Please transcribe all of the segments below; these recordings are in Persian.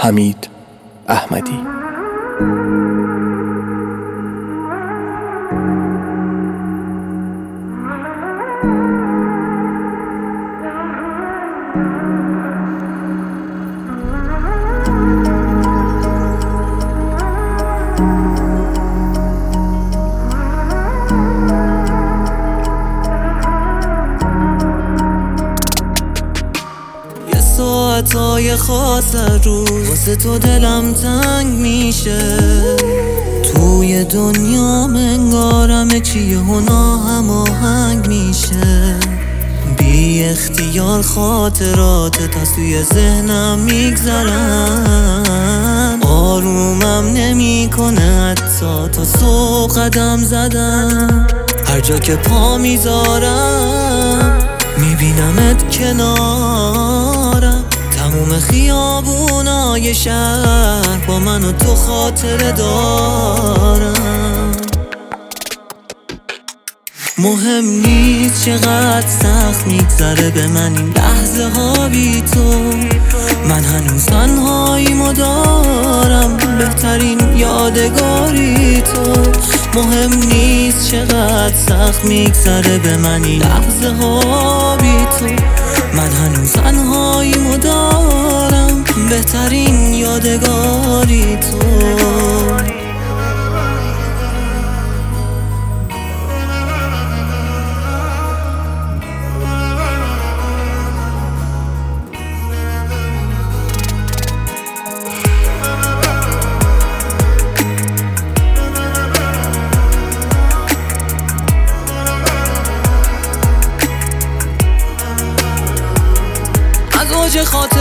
حمید احمدی. ساعتای خاص روز واسه تو دلم تنگ میشه، توی دنیا انگارم چیه و ناهماهنگ میشه. بی اختیار خاطراتت از توی ذهنم میگذرن، آرومم نمی کنه حتی تا صبح قدم زدن. هر جا که پا میذارم میبینمت کنارم، تموم خیابونای شهر با من و تو خاطره دارم. مهم نیست چقدر سخت میگذره به من این لحظه ها بی تو، من هنوز تنهاییمو دارم، بهترین یادگاری تو. مهم نیست چقدر سخت میگذره به من این لحظه ها بی تو، من هنوز تنهاییمو دارم، بهترین یادگاری تو. اوج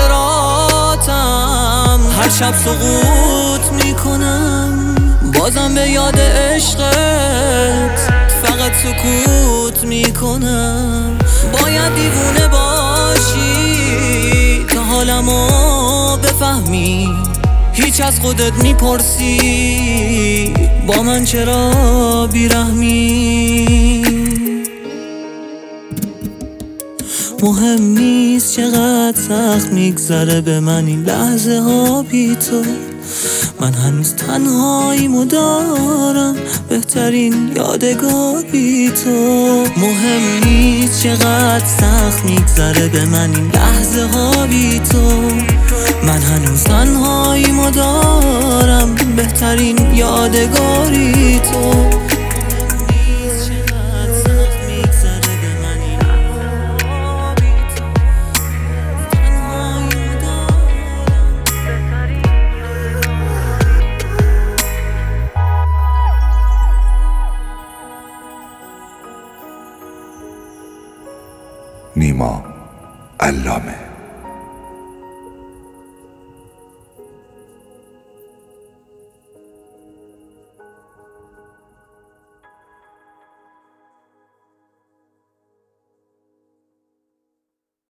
خاطراتم هر شب سقوط میکنم، بازم به یاد عشقت فقط سکوت میکنم. باید دیوونه باشی تا حالمو بفهمی، هیچ از خودت میپرسی با من چرا بیرحمی. مهم نیست چقدر سخت میگذره به من این لحظه ها بی تو، من هنوز تنهاییمو دارم، بهترین یادگاری تو. مهم نیست چقدر سخت میگذره به من این لحظه ها بی تو، من هنوز تنهاییمو دارم، بهترین یادگاری تو. نیما علامه.